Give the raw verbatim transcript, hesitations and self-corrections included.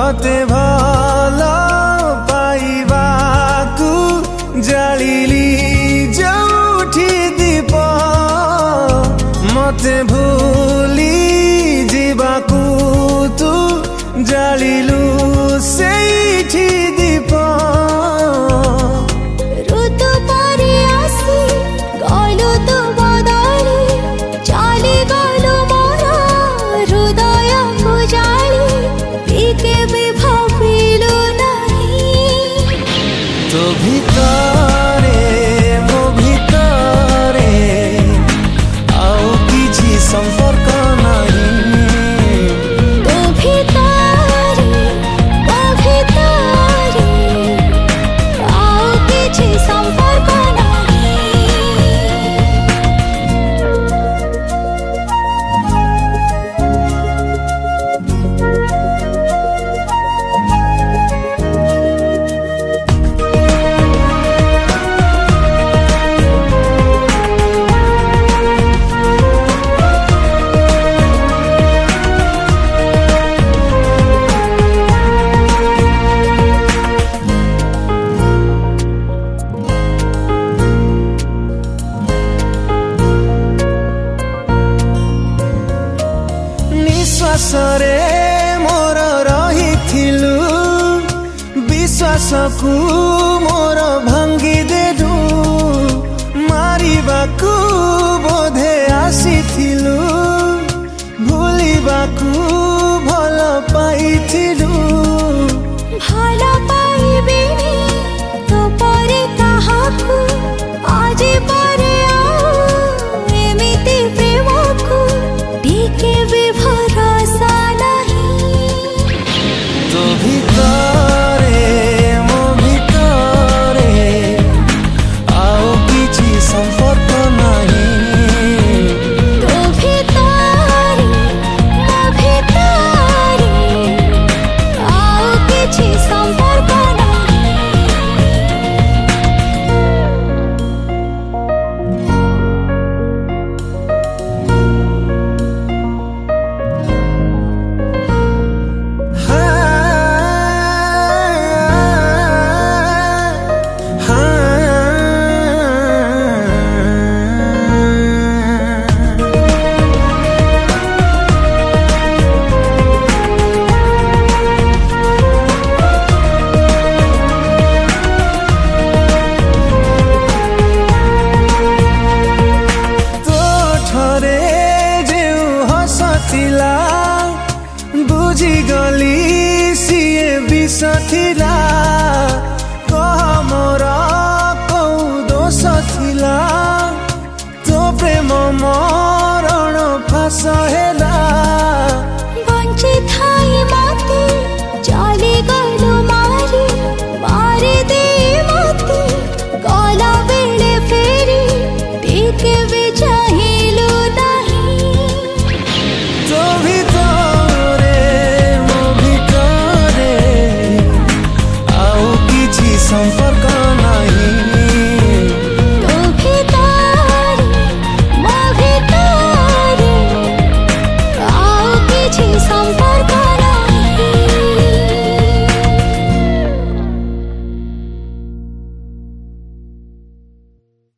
तोते भल पाइबाकू जालिली जोठी दीप मते भूली जीवाकू तू जालिलु सेठी दीप ऋतु परी आसी गलु तू बदली चली गलु मोर हृदय को जाली टिके भी भाविलु नहीं तो भितरे मो भितरे आउ किछि संपर्क नहीं तो भितरे मो भितरे आउ किछि संपर्क नहीं निश्वासरे मोर रहिथिलु विश्वासकू मोर भांगी देलु मारिबाकू बोधे आसीथिलु भूलिबाकू भल पाइथिलु भल पाइबिनी तो परे काहाकू आज परे आउ एमिति प्रेमकू टिके भी भरोसा नहीं तो भितरे मो भितरे आउ किछि संपर्क नहीं तो भितरे मो भितरे आउ किछि संपर्क नहीं बुझी गली सीए विष थिला।